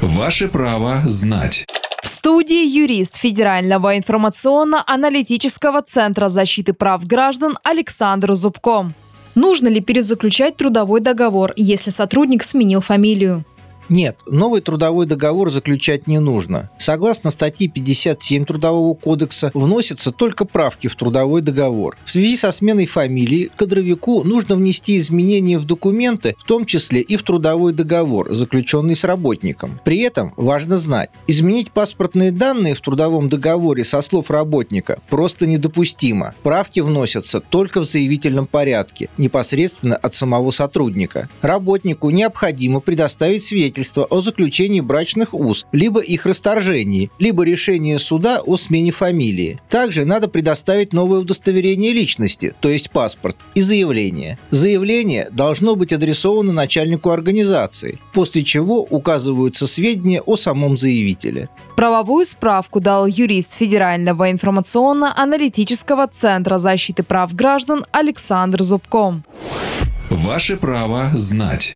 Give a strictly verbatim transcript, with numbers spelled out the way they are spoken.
Ваше право знать. В студии юрист Федерального информационно-аналитического центра защиты прав граждан Александр Зубко. Нужно ли перезаключать трудовой договор, если сотрудник сменил фамилию? Нет, новый трудовой договор заключать не нужно. Согласно статье пятьдесят семь Трудового кодекса, вносятся только правки в трудовой договор. В связи со сменой фамилии кадровику нужно внести изменения в документы, в том числе и в трудовой договор, заключенный с работником. При этом важно знать, изменить паспортные данные в трудовом договоре со слов работника просто недопустимо. Правки вносятся только в заявительном порядке, непосредственно от самого сотрудника. Работнику необходимо предоставить свидетельство о заключении брачных уз, либо их расторжении, либо решение суда о смене фамилии. Также надо предоставить новое удостоверение личности, то есть паспорт, и заявление. Заявление должно быть адресовано начальнику организации, после чего указываются сведения о самом заявителе. Правовую справку дал юрист Федерального информационно-аналитического центра защиты прав граждан Александр Зубко. Ваше право знать.